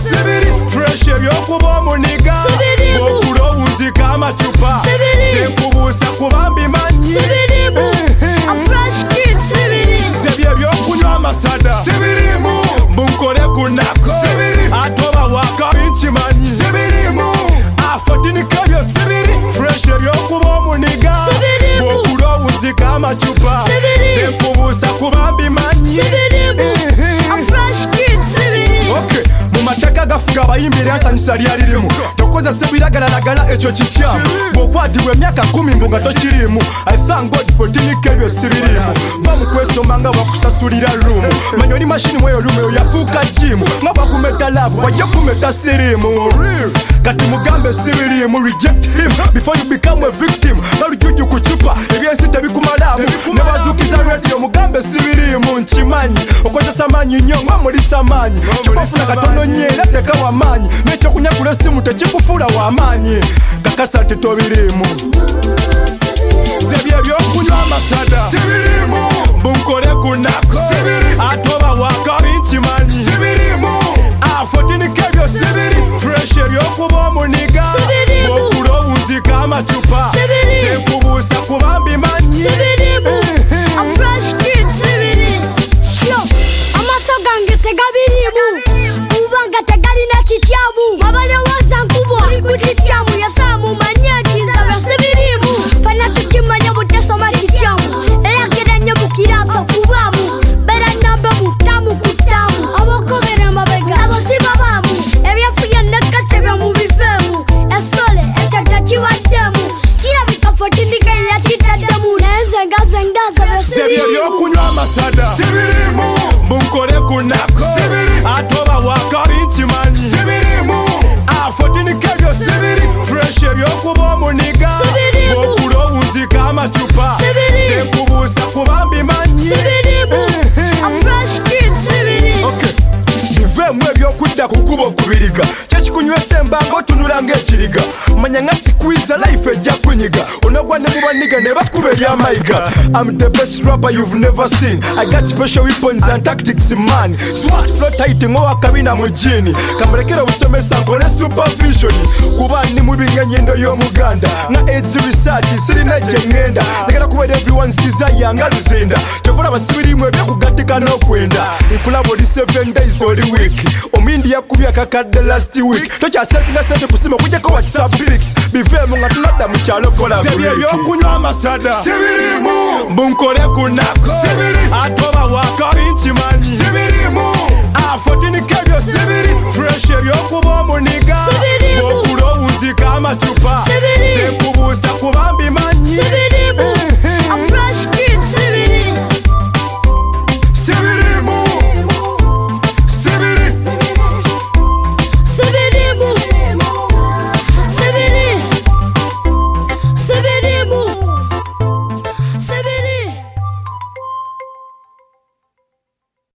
sibiri fresh ebyokuba omuniga okulowunzika amacupa senkubuusa kubambi manyi sebye ebyokunywa amasada bunkole kunako atoba waka binkimanyi afotinikebyo fresh ebyokuba omuniga okulowunzika amacupa senkubuusa kubambi manyi mumateka gafuga abayimbira ensanyusa lyalirimu tokozesa ebiragalalagala ekyo kikyamu bw'okwatibwa emyaka 10 mbu nga tokirimu I thank God for tinika ebyo sibirimu va mu kwesoma nga bakusasulira rumu manya oli mashini mweyo rumu eyo yafuuka jimu nga bwakumeta laavu wajja kumeta sirimu kati mugambe sibirimu reject him before you become a victim nalujuju ku cupa ebyensi tebikumalamu ne bazuukiza radio mugambe sibirimu nkimanyi okozesa manyi nnyo nga mulisa manyi kyokofuna katono nyera teka wamanyi nekyokunyagula essimu tekikufuula wamanyi kakasa tetobirimu sebye ebyokunywa amasada bunkole kunako atoba waka binkimanyi afotinikebyo fresh ebyokuba omuniga okulowunzika amacupa senkubuusa kubambi manyi amaso gange tegabirimu ubanga tegalina kikyamu abalowooza nkubwa kukikyamu yasaamu manyeti nzaba sibirimu fana tukimanya butasoma kikyamu era gedanye mukiraso kubaamu bera nambe mutamu kutamu abokobera mabega abo sibabaamu ebyafuya nekasebya mu bifeemu esole ekyaja kibaddemu kirabika fotindika yakitaddemu nayenze ngaze ndaza sebye ebyokunywa amasada bunkole kunako atoba waka binkimanyi afotinikebyo fresh ebyokuba omuniga okulowunzika amacupa senkubuusa kubambi manyi biveemu ebyokudda kukuba okubiriga kyekikunywesa embanga otunula ng'ekiriga manya nga sikwiza life ejja kunyiga onogwa ne mubaniga ne bakuba eryamayiga I'm the best rapper you've never seen I got special weapons and tactics man swat flow tight ng'owakabina mu jini kamulekera obusomesa nkole supervision kuba ndi mu binnyennyindo y'omuganda nga AIDS research sirina gye ŋŋenda tegera kubeera everyone's desire nga luzinda kyovula basibirimu ebyokugattika n'okwenda nkulaba oli 7 days oli week omindi yakubya kakadde last week tokyasetinga sente kusima okujjako wakisabiriks biveemu nga tunadda mu kyalo kola sebye ebyokunywa amasada bunkole kunako